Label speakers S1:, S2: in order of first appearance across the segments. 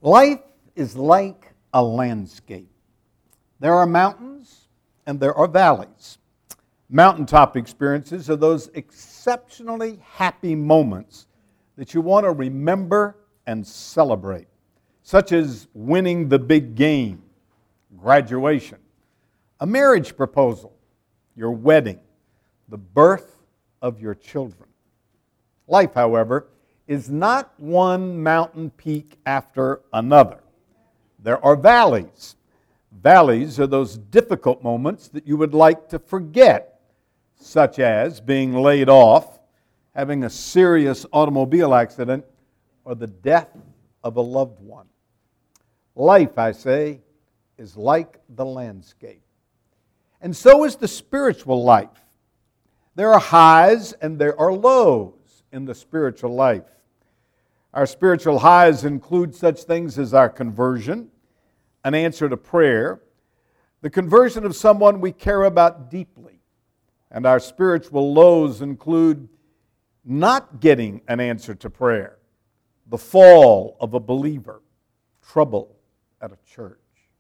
S1: Life is like a landscape. There are mountains and there are valleys. Mountaintop experiences are those exceptionally happy moments that you want to remember and celebrate, such as winning the big game, graduation, a marriage proposal, your wedding, the birth of your children. Life, however, is not one mountain peak after another. There are valleys. Valleys are those difficult moments that you would like to forget, such as being laid off, having a serious automobile accident, or the death of a loved one. Life, I say, is like the landscape. And so is the spiritual life. There are highs and there are lows in the spiritual life. Our spiritual highs include such things as our conversion, an answer to prayer, the conversion of someone we care about deeply. And our spiritual lows include not getting an answer to prayer, the fall of a believer, trouble at a church.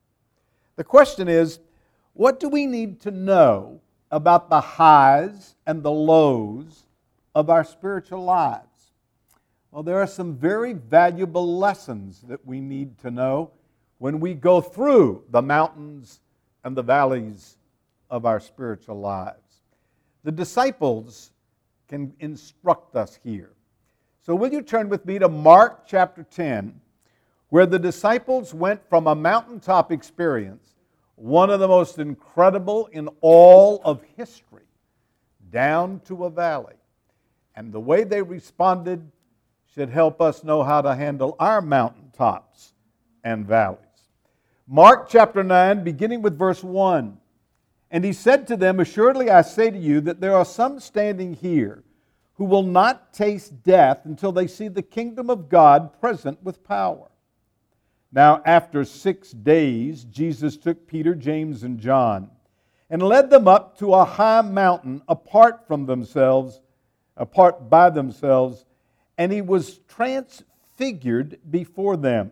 S1: The question is, what do we need to know about the highs and the lows of our spiritual lives? Well, there are some very valuable lessons that we need to know when we go through the mountains and the valleys of our spiritual lives. The disciples can instruct us here. So will you turn with me to Mark chapter 10, where the disciples went from a mountaintop experience, one of the most incredible in all of history, down to a valley. And the way they responded should help us know how to handle our mountaintops and valleys. Mark chapter 9, beginning with verse 1. And he said to them, "Assuredly I say to you that there are some standing here who will not taste death until they see the kingdom of God present with power." Now after 6 days, Jesus took Peter, James, and John and led them up to a high mountain apart by themselves, and he was transfigured before them.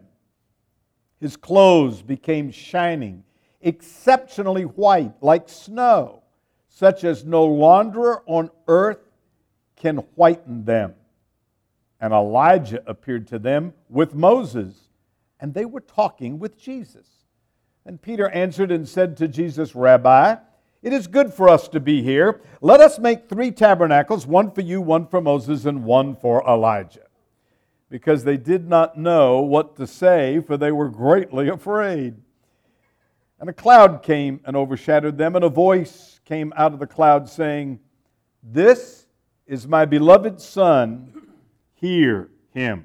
S1: His clothes became shining, exceptionally white, like snow, such as no launderer on earth can whiten them. And Elijah appeared to them with Moses, and they were talking with Jesus. And Peter answered and said to Jesus, "Rabbi, it is good for us to be here. Let us make 3 tabernacles, one for you, one for Moses, and one for Elijah." Because they did not know what to say, for they were greatly afraid. And a cloud came and overshadowed them, and a voice came out of the cloud saying, "This is my beloved Son, hear him."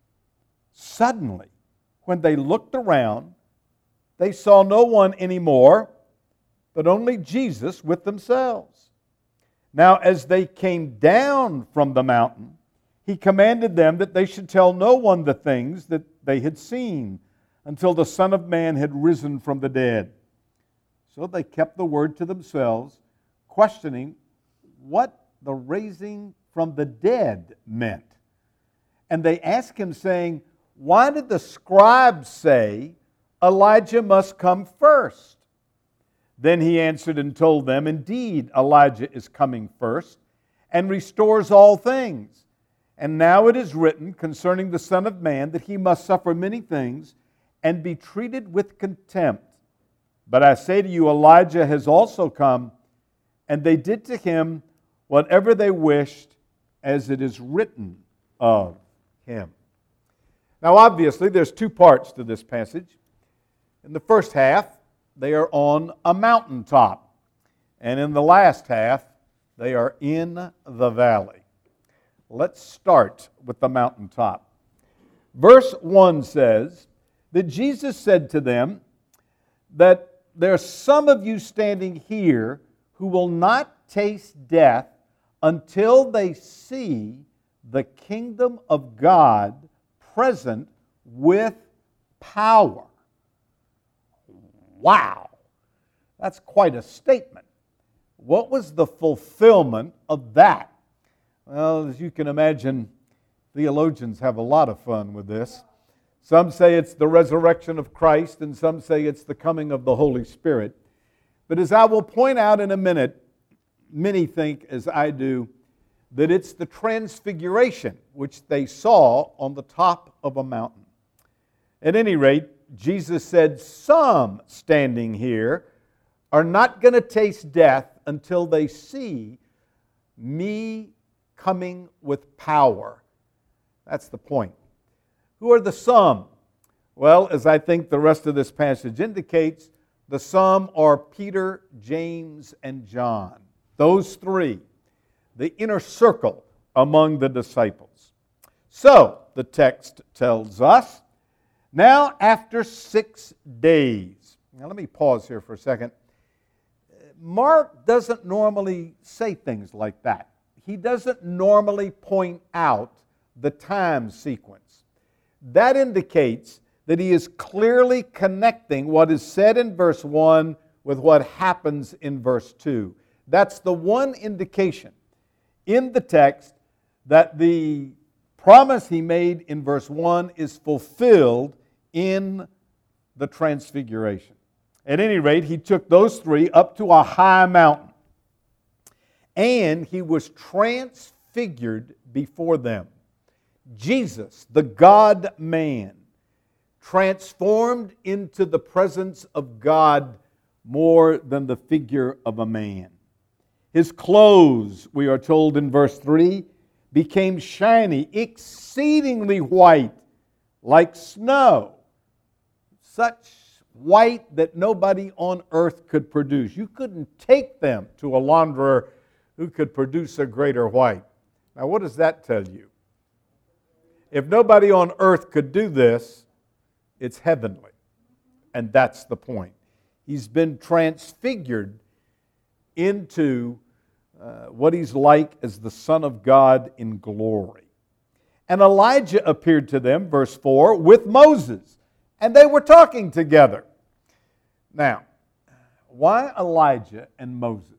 S1: Suddenly, when they looked around, they saw no one anymore, but only Jesus with themselves. Now, as they came down from the mountain, he commanded them that they should tell no one the things that they had seen until the Son of Man had risen from the dead. So they kept the word to themselves, questioning what the raising from the dead meant. And they asked him, saying, "Why did the scribes say Elijah must come first?" Then he answered and told them, "Indeed, Elijah is coming first and restores all things. And now it is written concerning the Son of Man that he must suffer many things and be treated with contempt. But I say to you, Elijah has also come, and they did to him whatever they wished, as it is written of him." Now obviously there's 2 parts to this passage. In the first half, they are on a mountaintop. And in the last half, they are in the valley. Let's start with the mountaintop. Verse 1 says that Jesus said to them that there are some of you standing here who will not taste death until they see the kingdom of God present with power. Wow, that's quite a statement. What was the fulfillment of that? Well, as you can imagine, theologians have a lot of fun with this. Some say it's the resurrection of Christ, and some say it's the coming of the Holy Spirit. But as I will point out in a minute, many think, as I do, that it's the transfiguration which they saw on the top of a mountain. At any rate, Jesus said, some standing here are not going to taste death until they see me coming with power. That's the point. Who are the some? Well, as I think the rest of this passage indicates, the some are Peter, James, and John. Those three, the inner circle among the disciples. So, the text tells us, now after 6 days. Now let me pause here for a second. Mark doesn't normally say things like that. He doesn't normally point out the time sequence. That indicates that he is clearly connecting what is said in verse 1 with what happens in verse 2. That's the one indication in the text that the promise he made in verse 1 is fulfilled in the transfiguration. At any rate, he took those three up to a high mountain, and he was transfigured before them. Jesus, the God-man, transformed into the presence of God more than the figure of a man. His clothes, we are told in verse 3, became shiny, exceedingly white, like snow. Such white that nobody on earth could produce. You couldn't take them to a launderer who could produce a greater white. Now, what does that tell you? If nobody on earth could do this, it's heavenly. And that's the point. He's been transfigured into what he's like as the Son of God in glory. And Elijah appeared to them, verse 4, with Moses, and they were talking together. Now, why Elijah and Moses?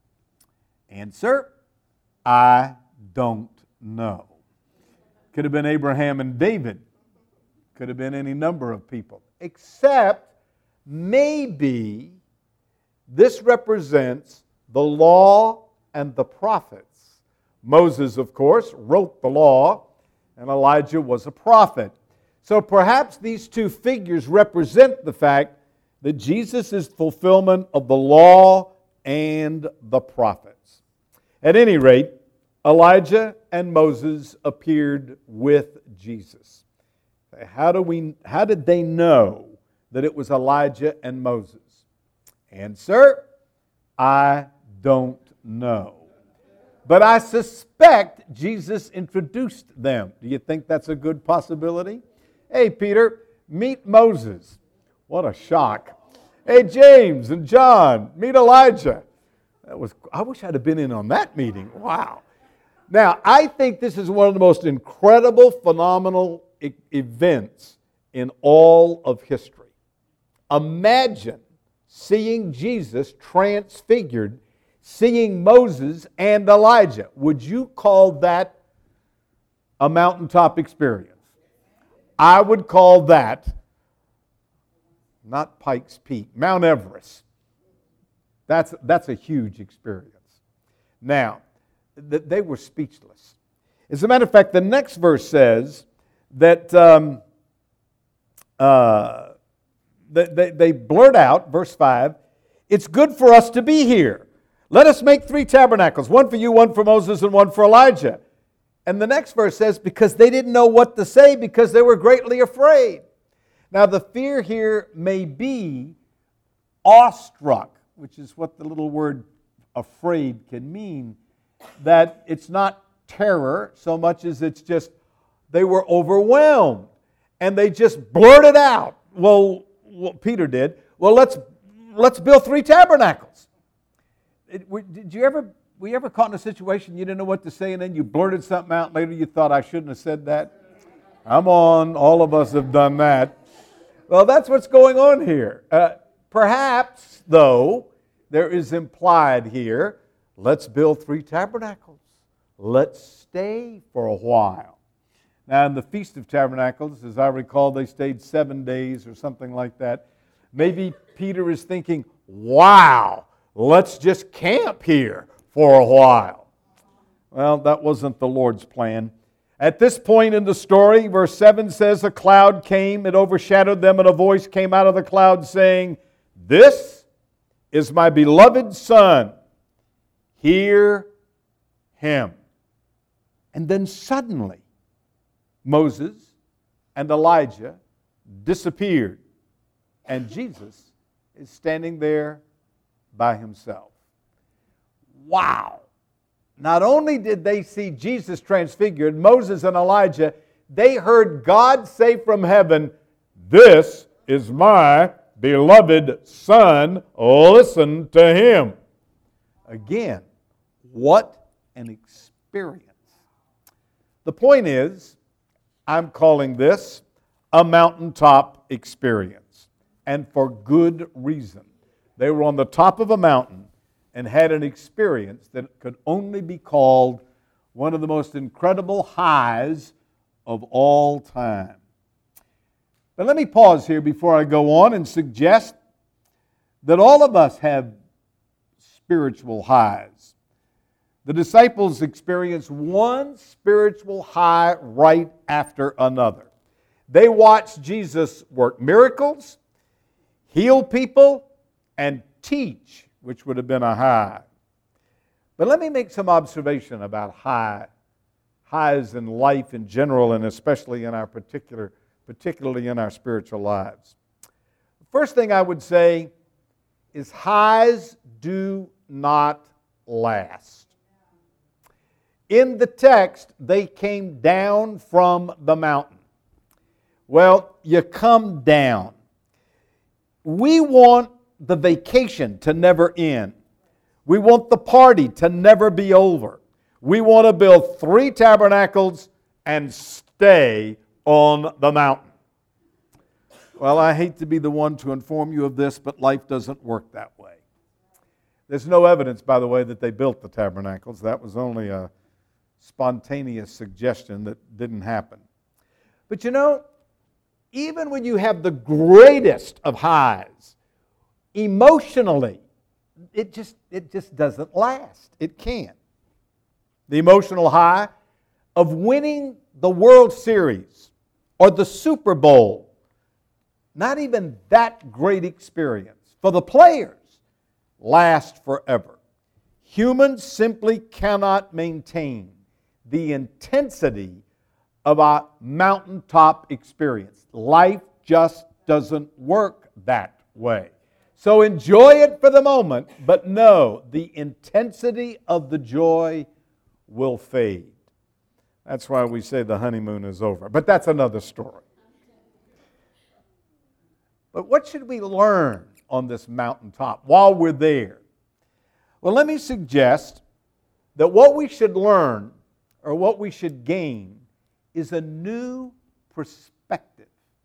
S1: Answer, I don't know. Could have been Abraham and David. Could have been any number of people. Except maybe this represents the law and the prophets. Moses, of course, wrote the law, and Elijah was a prophet. So perhaps these two figures represent the fact that Jesus is fulfillment of the law and the prophets. At any rate, Elijah and Moses appeared with Jesus. How did they know that it was Elijah and Moses? Answer, I don't know. But I suspect Jesus introduced them. Do you think that's a good possibility? Hey, Peter, meet Moses. What a shock. Hey, James and John, meet Elijah. I wish I'd have been in on that meeting. Wow. Now, I think this is one of the most incredible, phenomenal events in all of history. Imagine seeing Jesus transfigured, seeing Moses and Elijah. Would you call that a mountaintop experience? I would call that, not Pikes Peak, Mount Everest. That's a huge experience. Now, they were speechless. As a matter of fact, the next verse says that they blurt out, verse 5, it's good for us to be here. Let us make 3 tabernacles, one for you, one for Moses, and one for Elijah. And the next verse says, because they didn't know what to say, because they were greatly afraid. Now, the fear here may be awestruck, which is what the little word afraid can mean, that it's not terror so much as it's just they were overwhelmed. And they just blurted out, well, what Peter did, well, let's build 3 tabernacles. Were you ever caught in a situation you didn't know what to say and then you blurted something out and later you thought, I shouldn't have said that? Come on, all of us have done that. Well, that's what's going on here. Perhaps, though, there is implied here, let's build 3 tabernacles. Let's stay for a while. Now, in the Feast of Tabernacles, as I recall, they stayed 7 days or something like that. Maybe Peter is thinking, wow, let's just camp here for a while. Well, that wasn't the Lord's plan. At this point in the story, verse 7 says, a cloud came, it overshadowed them, and a voice came out of the cloud saying, this is my beloved Son. Hear him. And then suddenly, Moses and Elijah disappeared, and Jesus is standing there by himself. Wow! Not only did they see Jesus transfigured, Moses and Elijah, they heard God say from heaven, this is my beloved Son, listen to him. Again, what an experience. The point is, I'm calling this a mountaintop experience, and for good reason. They were on the top of a mountain and had an experience that could only be called one of the most incredible highs of all time. But let me pause here before I go on and suggest that all of us have spiritual highs. The disciples experienced one spiritual high right after another. They watched Jesus work miracles, heal people, and teach, which would have been a high. But let me make some observation about highs in life in general, and especially in our particularly in our spiritual lives. The first thing I would say is highs do not last. In the text, they came down from the mountain. Well, you come down. We want the vacation to never end. We want the party to never be over. We want to build 3 tabernacles and stay on the mountain. Well, I hate to be the one to inform you of this, but life doesn't work that way. There's no evidence, by the way, that they built the tabernacles. That was only a spontaneous suggestion that didn't happen. But you know, even when you have the greatest of highs, emotionally, it just doesn't last. It can't. The emotional high of winning the World Series or the Super Bowl, not even that great experience for the players, lasts forever. Humans simply cannot maintain the intensity of a mountaintop experience. Life just doesn't work that way. So enjoy it for the moment, but know the intensity of the joy will fade. That's why we say the honeymoon is over. But that's another story. But what should we learn on this mountaintop while we're there? Well, let me suggest that what we should learn or what we should gain is a new perspective.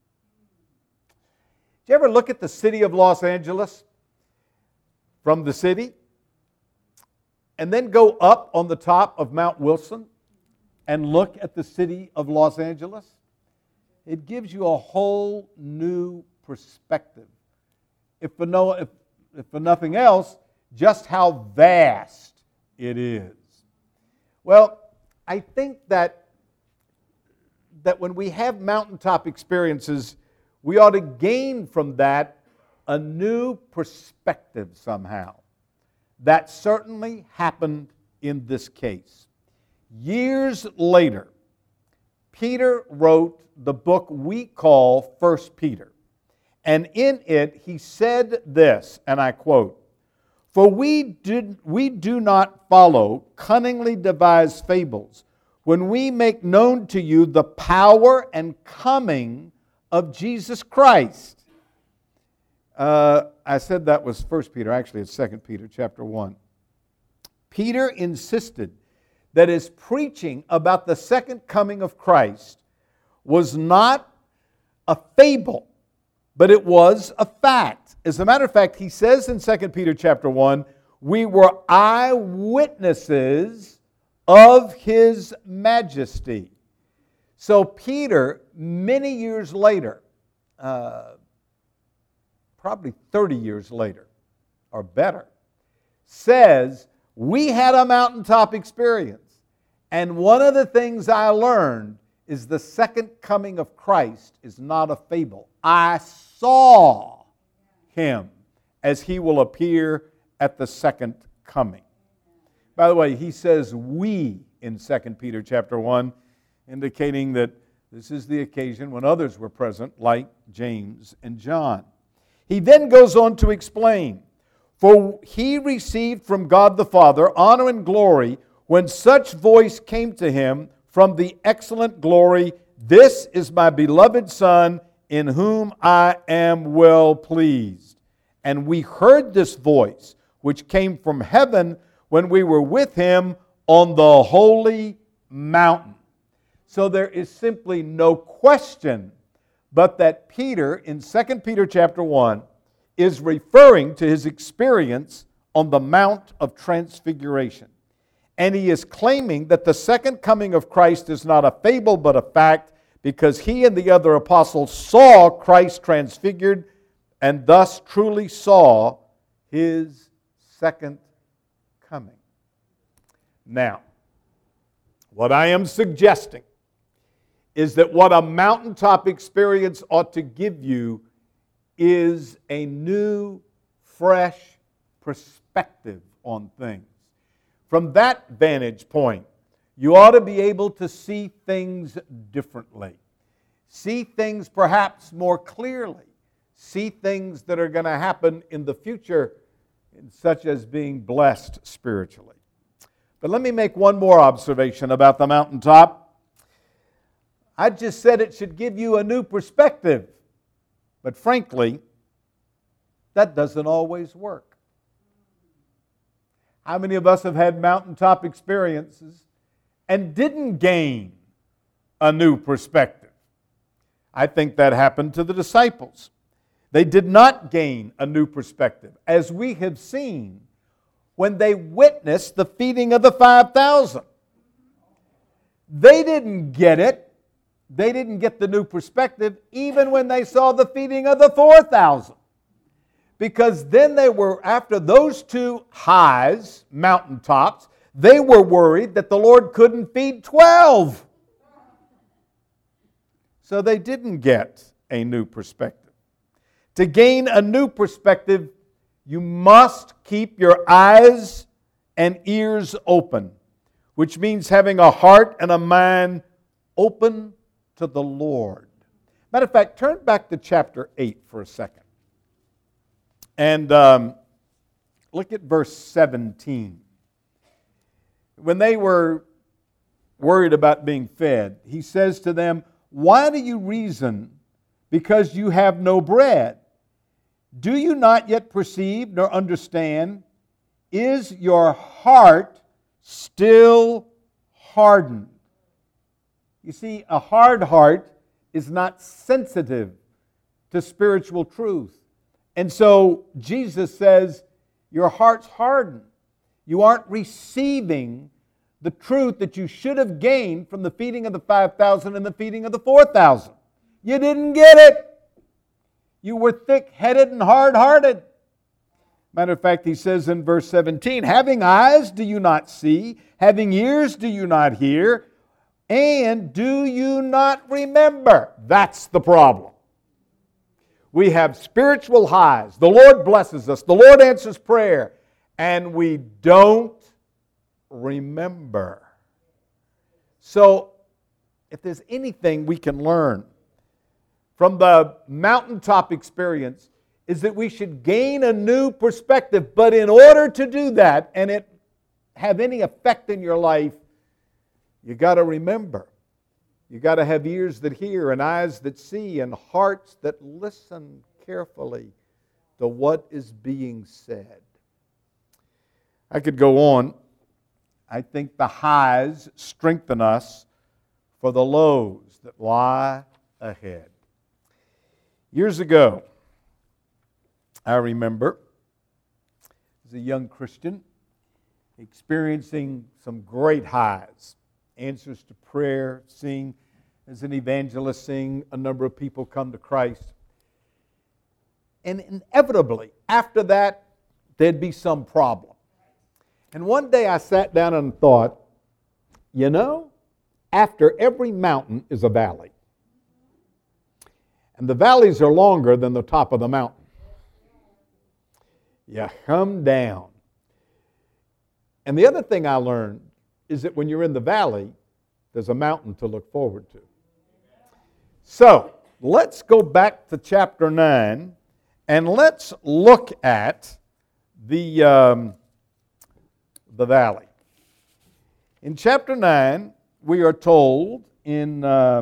S1: Did you ever look at the city of Los Angeles from the city and then go up on the top of Mount Wilson and look at the city of Los Angeles? It gives you a whole new perspective. If for nothing else, just how vast it is. Well, I think that when we have mountaintop experiences, we ought to gain from that a new perspective somehow. That certainly happened in this case. Years later, Peter wrote the book we call 1 Peter. And in it, he said this, and I quote, "For we do not follow cunningly devised fables when we make known to you the power and coming of Jesus Christ." I said that was 1 Peter. Actually, it's 2 Peter chapter 1. Peter insisted that his preaching about the second coming of Christ was not a fable, but it was a fact. As a matter of fact, he says in 2 Peter chapter 1, we were eyewitnesses of His majesty. So Peter, many years later, probably 30 years later or better, says, we had a mountaintop experience. And one of the things I learned is the second coming of Christ is not a fable. I saw Him as He will appear at the second coming. By the way, he says we in 2 Peter chapter 1, indicating that this is the occasion when others were present, like James and John. He then goes on to explain, for He received from God the Father honor and glory when such voice came to Him from the excellent glory, this is my beloved Son, in whom I am well pleased. And we heard this voice, which came from heaven when we were with Him on the holy mountain. So there is simply no question but that Peter, in 2 Peter chapter 1, is referring to his experience on the Mount of Transfiguration. And he is claiming that the second coming of Christ is not a fable but a fact, because he and the other apostles saw Christ transfigured and thus truly saw His second coming. Now, what I am suggesting is that what a mountaintop experience ought to give you is a new, fresh perspective on things. From that vantage point, you ought to be able to see things differently. See things perhaps more clearly. See things that are going to happen in the future, such as being blessed spiritually. But let me make one more observation about the mountaintop. I just said it should give you a new perspective. But frankly, that doesn't always work. How many of us have had mountaintop experiences and didn't gain a new perspective? I think that happened to the disciples. They did not gain a new perspective, as we have seen when they witnessed the feeding of the 5,000. They didn't get it. They didn't get the new perspective even when they saw the feeding of the 4,000. Because then they were, after those two highs, mountaintops, they were worried that the Lord couldn't feed 12. So they didn't get a new perspective. To gain a new perspective, you must keep your eyes and ears open, which means having a heart and a mind open to the Lord. Matter of fact, turn back to chapter 8 for a second. And look at verse 17. When they were worried about being fed, He says to them, why do you reason because you have no bread? Do you not yet perceive nor understand? Is your heart still hardened? You see, a hard heart is not sensitive to spiritual truth. And so Jesus says, your heart's hardened. You aren't receiving the truth that you should have gained from the feeding of the 5,000 and the feeding of the 4,000. You didn't get it. You were thick-headed and hard-hearted. Matter of fact, he says in verse 17, having eyes, do you not see? Having ears, do you not hear? And do you not remember? That's the problem. We have spiritual highs. The Lord blesses us. The Lord answers prayer. And we don't remember. So, if there's anything we can learn from the mountaintop experience, is that we should gain a new perspective. But in order to do that, and it have any effect in your life, you got to remember. You got to have ears that hear and eyes that see and hearts that listen carefully to what is being said. I could go on. I think the highs strengthen us for the lows that lie ahead. Years ago, I remember, as a young Christian, experiencing some great highs. Answers to prayer, seeing as an evangelist, seeing a number of people come to Christ. And inevitably, after that, there'd be some problem. And one day I sat down and thought, you know, after every mountain is a valley. And the valleys are longer than the top of the mountain. You come down. And the other thing I learned is that when you're in the valley, there's a mountain to look forward to. So, let's go back to chapter 9, and let's look at the valley. In chapter 9, we are told in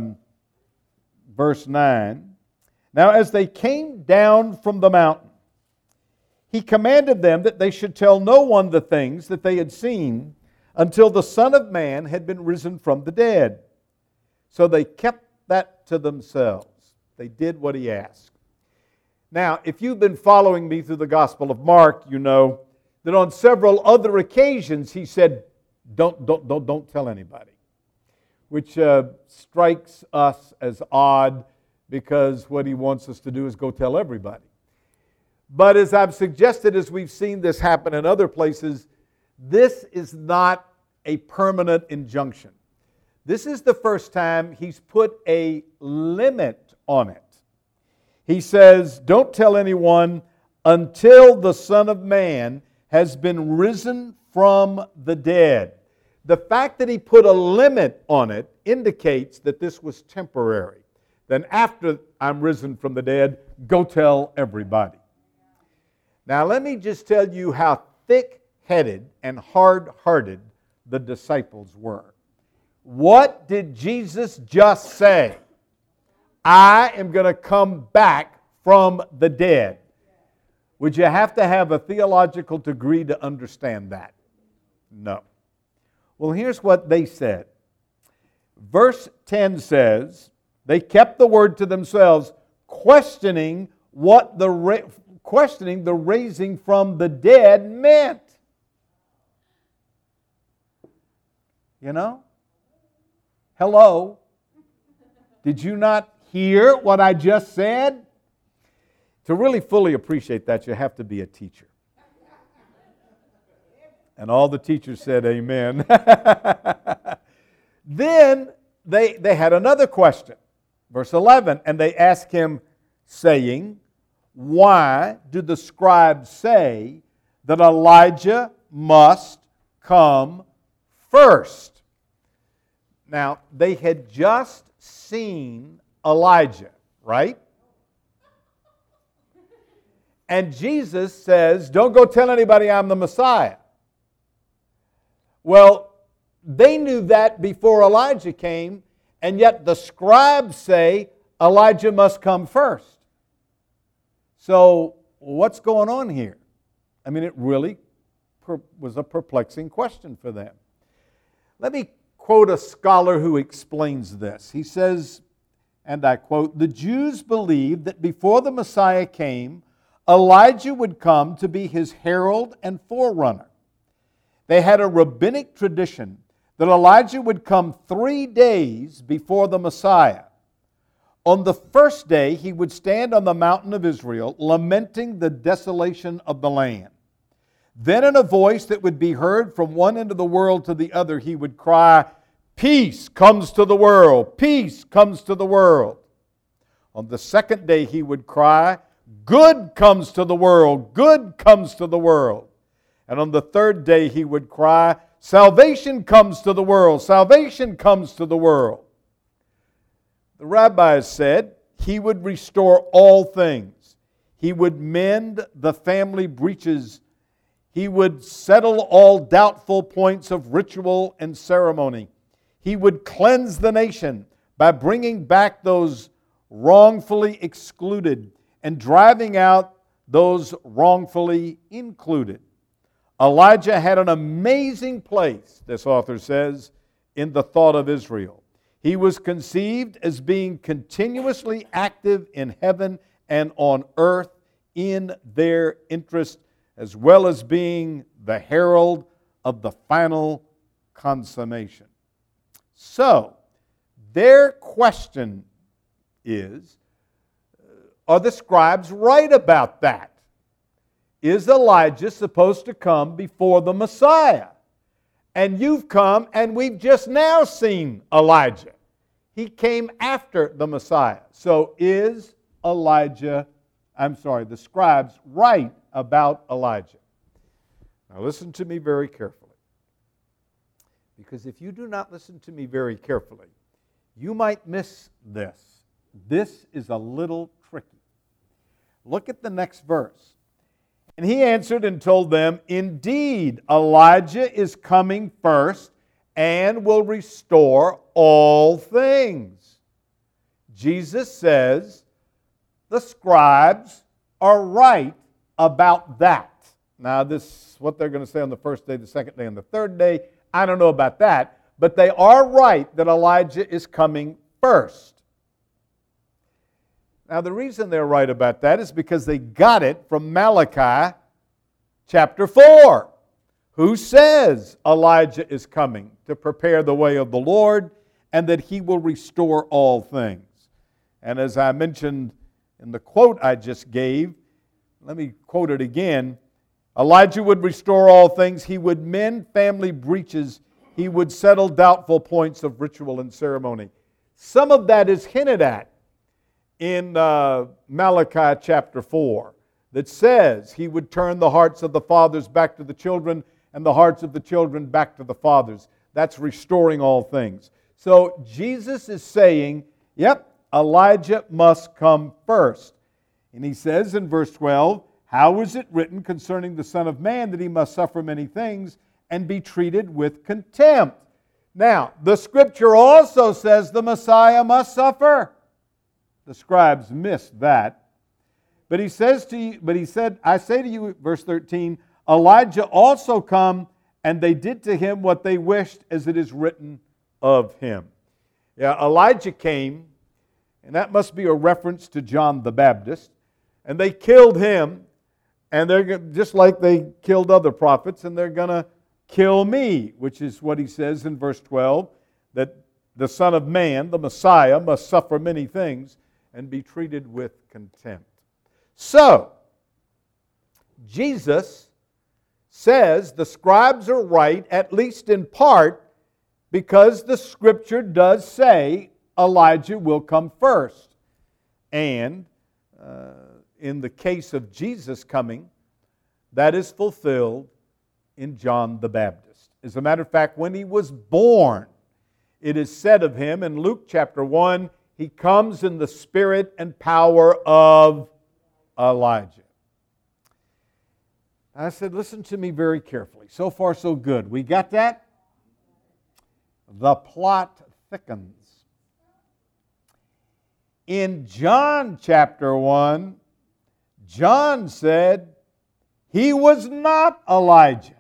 S1: verse 9, "Now as they came down from the mountain, he commanded them that they should tell no one the things that they had seen until the Son of Man had been risen from the dead. So they kept that to themselves." They did what he asked. Now, if you've been following me through the Gospel of Mark, you know that on several other occasions he said, don't tell anybody, which strikes us as odd because what he wants us to do is go tell everybody. But as I've suggested, as we've seen this happen in other places, this is not a permanent injunction. This is the first time he's put a limit on it. He says, don't tell anyone until the Son of Man has been risen from the dead. The fact that he put a limit on it indicates that this was temporary. Then after I'm risen from the dead, go tell everybody. Now let me just tell you how thick-headed and hard-hearted the disciples were. What did Jesus just say? I am going to come back from the dead. Would you have to have a theological degree to understand that? No. Well, here's what they said. Verse 10 says, they kept the word to themselves, questioning the raising from the dead meant. You know? Hello? Did you not hear what I just said? To really fully appreciate that, you have to be a teacher. And all the teachers said amen. Then they had another question. Verse 11, and they asked him, saying, why do the scribes say that Elijah must come first? Now, they had just seen Elijah, right? And Jesus says, don't go tell anybody I'm the Messiah. Well, they knew that before Elijah came, and yet the scribes say Elijah must come first. So, what's going on here? I mean, it really was a perplexing question for them. Let me quote a scholar who explains this. He says, and I quote, the Jews believed that before the Messiah came, Elijah would come to be his herald and forerunner. They had a rabbinic tradition that Elijah would come 3 days before the Messiah. On the first day, he would stand on the mountain of Israel, lamenting the desolation of the land. Then in a voice that would be heard from one end of the world to the other, he would cry, peace comes to the world, peace comes to the world. On the second day, he would cry, good comes to the world, good comes to the world. And on the third day, he would cry, salvation comes to the world, salvation comes to the world. The rabbis said he would restore all things. He would mend the family breaches. He would settle all doubtful points of ritual and ceremony. He would cleanse the nation by bringing back those wrongfully excluded and driving out those wrongfully included. Elijah had an amazing place, this author says, in the thought of Israel. He was conceived as being continuously active in heaven and on earth in their interest, as well as being the herald of the final consummation. So, their question is, are the scribes right about that? Is Elijah supposed to come before the Messiah? And you've come and we've just now seen Elijah. He came after the Messiah. So is the scribes right about Elijah? Now listen to me very carefully. Because if you do not listen to me very carefully, you might miss this. This is a little tricky. Look at the next verse. And he answered and told them, indeed, Elijah is coming first and will restore all things. Jesus says the scribes are right about that. Now, this is what they're going to say on the first day, the second day, and the third day. I don't know about that, but they are right that Elijah is coming first. Now, the reason they're right about that is because they got it from Malachi chapter 4, who says Elijah is coming to prepare the way of the Lord and that he will restore all things. And as I mentioned in the quote I just gave, let me quote it again. Elijah would restore all things. He would mend family breaches. He would settle doubtful points of ritual and ceremony. Some of that is hinted at in Malachi chapter 4 that says he would turn the hearts of the fathers back to the children and the hearts of the children back to the fathers. That's restoring all things. So Jesus is saying, yep, Elijah must come first. And he says in verse 12, how is it written concerning the Son of Man that he must suffer many things and be treated with contempt? Now, the Scripture also says the Messiah must suffer. The scribes missed that. But he said, I say to you, verse 13, Elijah also come, and they did to him what they wished, as it is written of him. Yeah, Elijah came, and that must be a reference to John the Baptist, and they killed him. And they're just like they killed other prophets, and they're going to kill me, which is what he says in verse 12, that the Son of Man, the Messiah, must suffer many things and be treated with contempt. So, Jesus says the scribes are right, at least in part, because the Scripture does say Elijah will come first. And in the case of Jesus coming, that is fulfilled in John the Baptist. As a matter of fact, when he was born, it is said of him in Luke chapter 1, he comes in the spirit and power of Elijah. I said, listen to me very carefully. So far, so good. We got that? The plot thickens. In John chapter 1, John said he was not Elijah.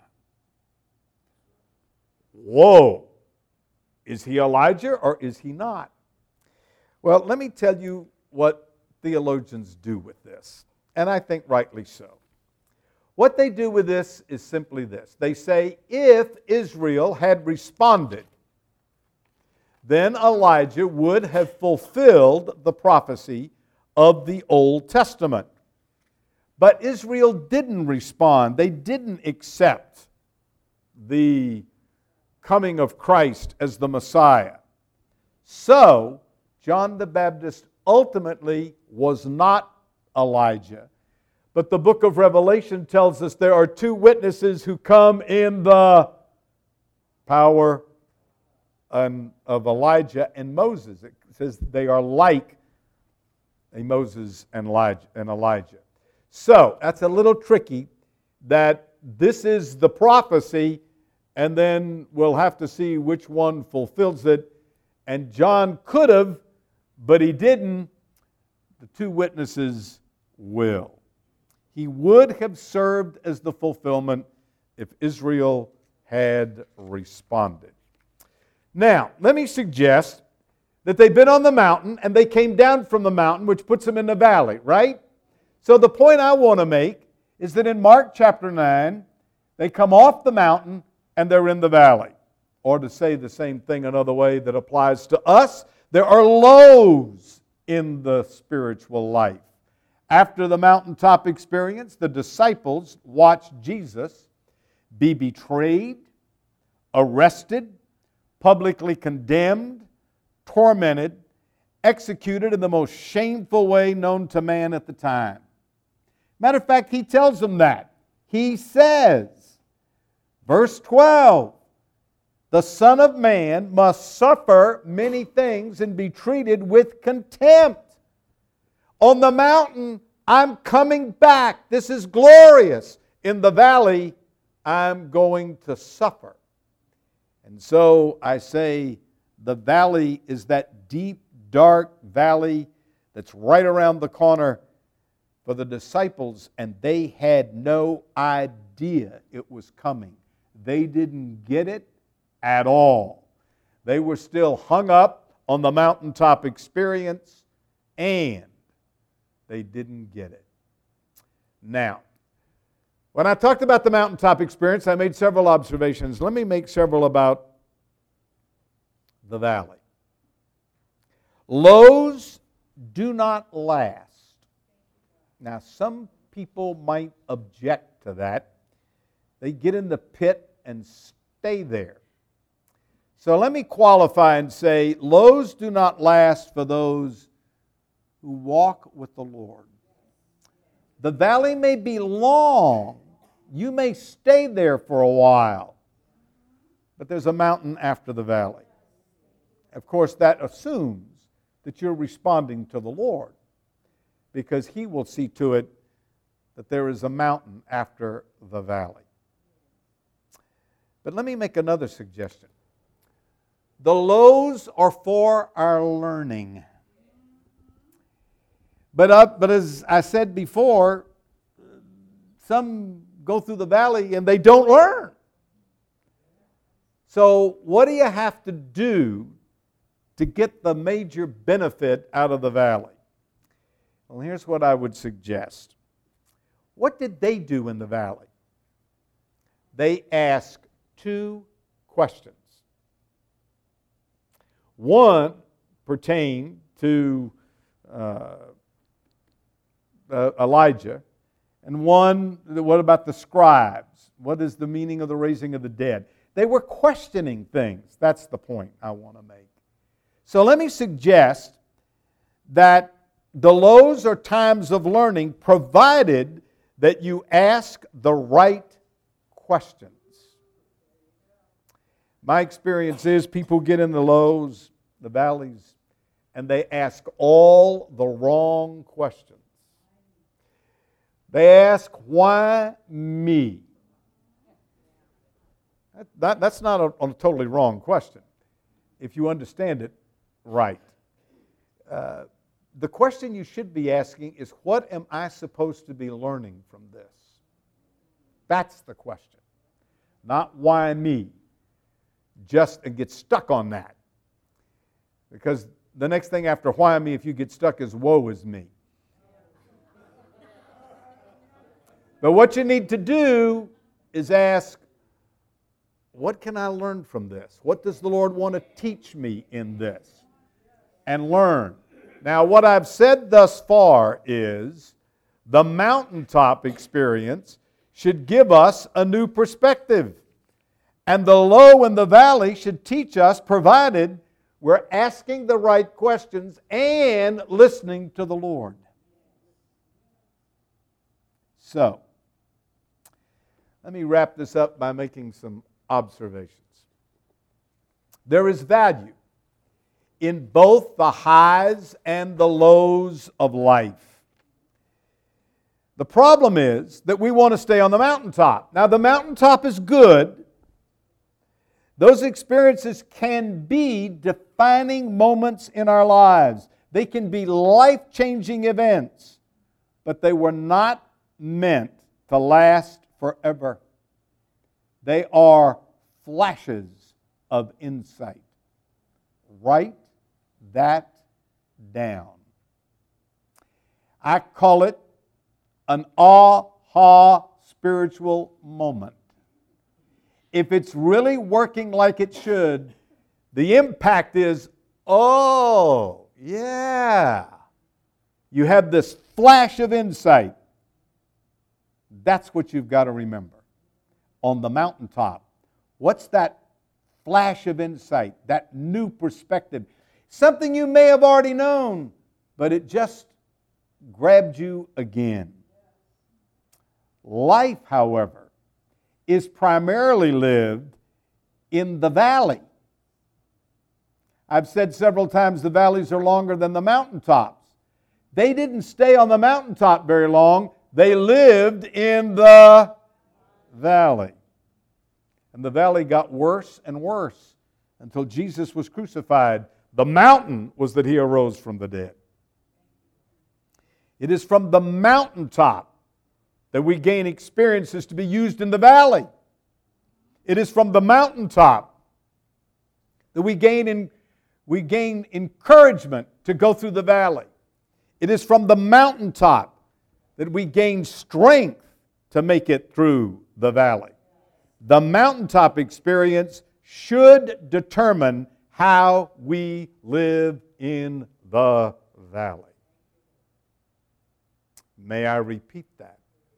S1: Whoa! Is he Elijah or is he not? Well, let me tell you what theologians do with this, and I think rightly so. What they do with this is simply this. They say, if Israel had responded, then Elijah would have fulfilled the prophecy of the Old Testament. But Israel didn't respond. They didn't accept the coming of Christ as the Messiah. So, John the Baptist ultimately was not Elijah. But the book of Revelation tells us there are two witnesses who come in the power of Elijah and Moses. It says they are like a Moses and Elijah. So, that's a little tricky that this is the prophecy, and then we'll have to see which one fulfills it. And John could have, but he didn't. The two witnesses will. He would have served as the fulfillment if Israel had responded. Now, let me suggest that they've been on the mountain and they came down from the mountain, which puts them in the valley, right? So the point I want to make is that in Mark chapter 9, they come off the mountain and they're in the valley. Or to say the same thing another way that applies to us, There are lows in the spiritual life. After the mountaintop experience, the disciples watched Jesus be betrayed, arrested, publicly condemned, tormented, executed in the most shameful way known to man at the time. Matter of fact, he tells them that. He says, verse 12, the Son of Man must suffer many things and be treated with contempt. On the mountain, I'm coming back. This is glorious. In the valley, I'm going to suffer. And so I say the valley is that deep, dark valley that's right around the corner for the disciples, and they had no idea it was coming. They didn't get it at all. They were still hung up on the mountaintop experience, and they didn't get it. Now, when I talked about the mountaintop experience, I made several observations. Let me make several about the valley. Lows do not last. Now, some people might object to that. They get in the pit and stay there. So let me qualify and say, lows do not last for those who walk with the Lord. The valley may be long. You may stay there for a while. But there's a mountain after the valley. Of course, that assumes that you're responding to the Lord, because He will see to it that there is a mountain after the valley. But let me make another suggestion. The lows are for our learning. But as I said before, some go through the valley and they don't learn. So what do you have to do to get the major benefit out of the valley? Well, here's what I would suggest. What did they do in the valley? They asked two questions. One pertained to Elijah, and one, what about the scribes? What is the meaning of the raising of the dead? They were questioning things. That's the point I want to make. So let me suggest that the lows are times of learning, provided that you ask the right questions. My experience is people get in the lows, the valleys, and they ask all the wrong questions. They ask, why me? That's not a totally wrong question, if you understand it right. The question you should be asking is, what am I supposed to be learning from this? That's the question. Not why me. Just get stuck on that. Because the next thing after why me, if you get stuck, is woe is me. But what you need to do is ask, what can I learn from this? What does the Lord want to teach me in this? And learn. Now, what I've said thus far is the mountaintop experience should give us a new perspective. And the low and the valley should teach us, provided we're asking the right questions and listening to the Lord. So, let me wrap this up by making some observations. There is value in both the highs and the lows of life. The problem is that we want to stay on the mountaintop. Now, the mountaintop is good. Those experiences can be defining moments in our lives. They can be life-changing events, but they were not meant to last forever. They are flashes of insight. Write that down. I call it an aha spiritual moment. If it's really working like it should, the impact is Oh, yeah. You have this flash of insight. That's what you've got to remember. On the mountaintop, what's that flash of insight, that new perspective? Something you may have already known, but it just grabbed you again. Life, however, is primarily lived in the valley. I've said several times the valleys are longer than the mountaintops. They didn't stay on the mountaintop very long. They lived in the valley. And the valley got worse and worse until Jesus was crucified. The mountain was that He arose from the dead. It is from the mountaintop that we gain experiences to be used in the valley. It is from the mountaintop that we gain encouragement to go through the valley. It is from the mountaintop that we gain strength to make it through the valley. The mountaintop experience should determine how we live in the valley. May I repeat that?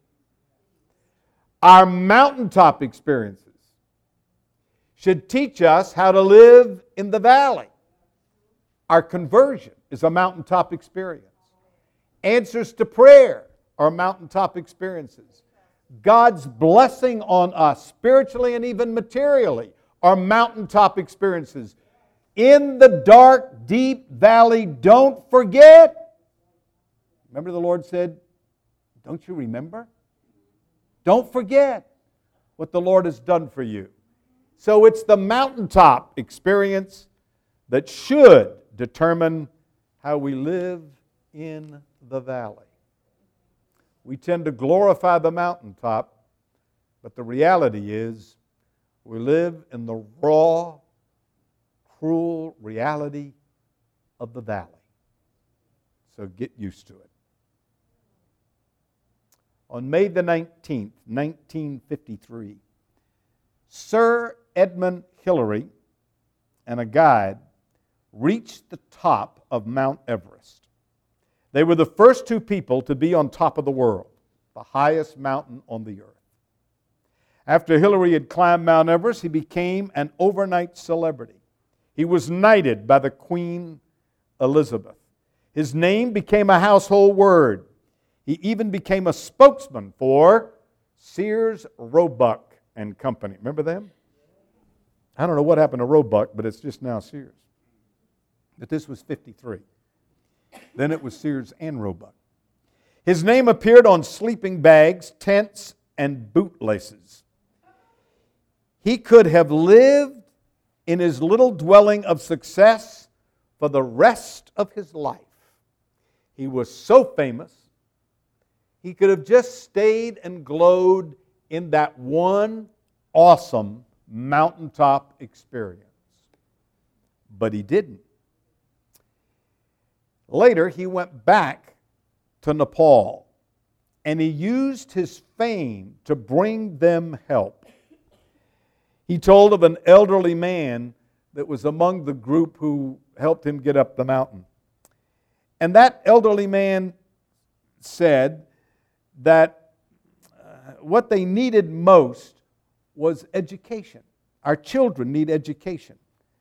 S1: Our mountaintop experiences should teach us how to live in the valley. Our conversion is a mountaintop experience. Answers to prayer are mountaintop experiences. God's blessing on us spiritually and even materially are mountaintop experiences. In the dark, deep valley, don't forget. Remember the Lord said, don't you remember? Don't forget what the Lord has done for you. So it's the mountaintop experience that should determine how we live in the valley. We tend to glorify the mountaintop, but the reality is we live in the raw, cruel reality of the valley. So get used to it. On May the 19th, 1953, Sir Edmund Hillary and a guide reached the top of Mount Everest. They were the first two people to be on top of the world, the highest mountain on the earth. After Hillary had climbed Mount Everest, he became an overnight celebrity. He was knighted by the Queen Elizabeth. His name became a household word. He even became a spokesman for Sears, Roebuck and Company. Remember them? I don't know what happened to Roebuck, but it's just now Sears. But this was 53. Then it was Sears and Roebuck. His name appeared on sleeping bags, tents, and bootlaces. He could have lived in his little dwelling of success for the rest of his life. He was so famous, he could have just stayed and glowed in that one awesome mountaintop experience. But he didn't. Later, he went back to Nepal, and he used his fame to bring them help. He told of an elderly man that was among the group who helped him get up the mountain. And that elderly man said that what they needed most was education. Our children need education.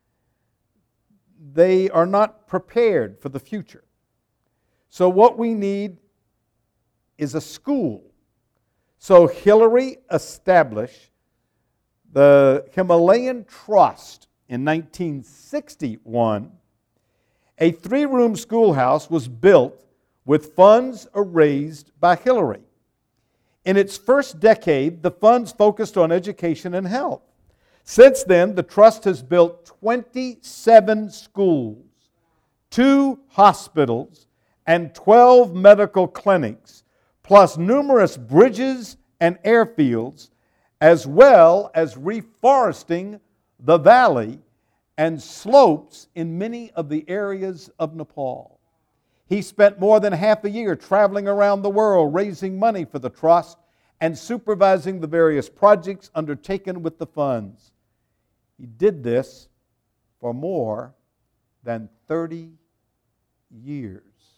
S1: They are not prepared for the future. So what we need is a school. So Hillary established the Himalayan Trust in 1961. A 3-room schoolhouse was built with funds raised by Hillary. In its first decade, the funds focused on education and health. Since then, the Trust has built 27 schools, 2 hospitals, and 12 medical clinics, plus numerous bridges and airfields, as well as reforesting the valley and slopes in many of the areas of Nepal. He spent more than half a year traveling around the world, raising money for the Trust and supervising the various projects undertaken with the funds. He did this for more than 30 years.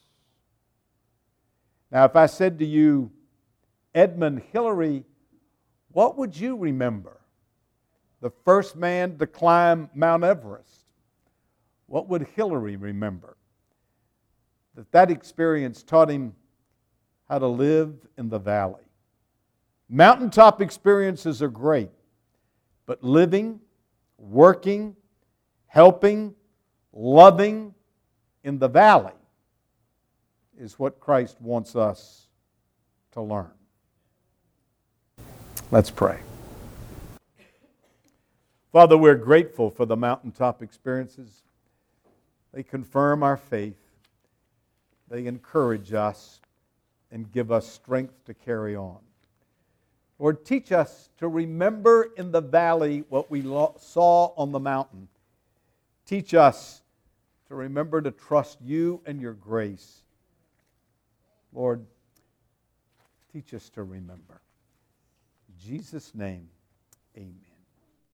S1: Now, if I said to you, Edmund Hillary, what would you remember? The first man to climb Mount Everest. What would Hillary remember? That experience taught him how to live in the valley. Mountaintop experiences are great, but living, working, helping, loving in the valley is what Christ wants us to learn. Let's pray. Father, we're grateful for the mountaintop experiences. They confirm our faith. They encourage us and give us strength to carry on. Lord, teach us to remember in the valley what we saw on the mountain. Teach us to remember to trust you and your grace. Lord, teach us to remember. In Jesus' name, amen.